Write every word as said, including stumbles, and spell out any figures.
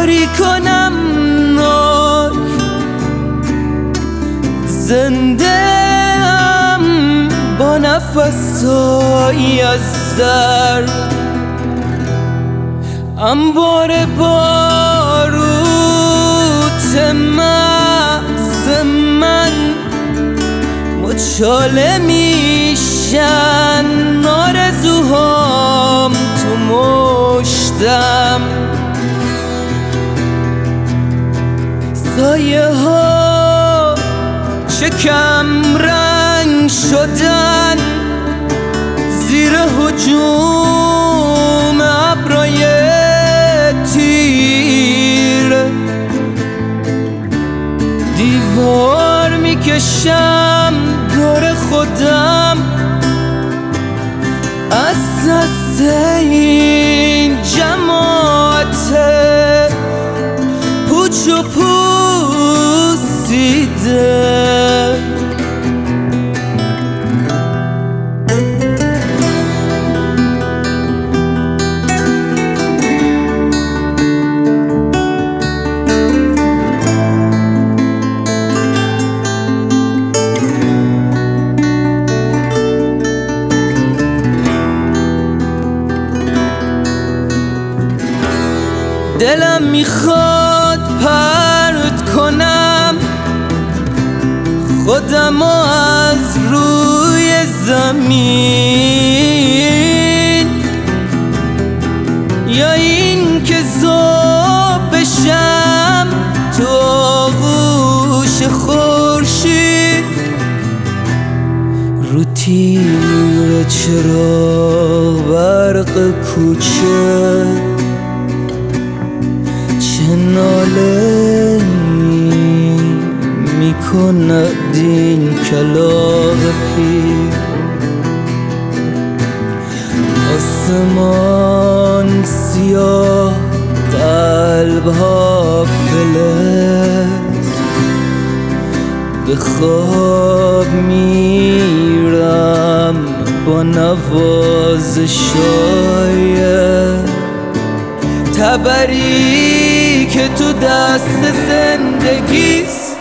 کاری کنم ناک زنده ام با نفسایی از درد انبار باروت مغز من مچاله میشن آرزوهام تو مشتم سایه ها چه کم رنگ شدن زیر هجوم ابرای تیر دیوار میکشم دور خودم از دست این جماعت پوچ و پوسیده دلم میخواد پرت کنم خودمو از روی زمین یا این که ذوب بشم تو آغوش خورشید رو تیر چراغ برق کوچه چه ناله میکند این کلاغ پیر آسمان سیاه قلبها فلز به خواب میرم با نوازشای تبری که تو دست زندگیست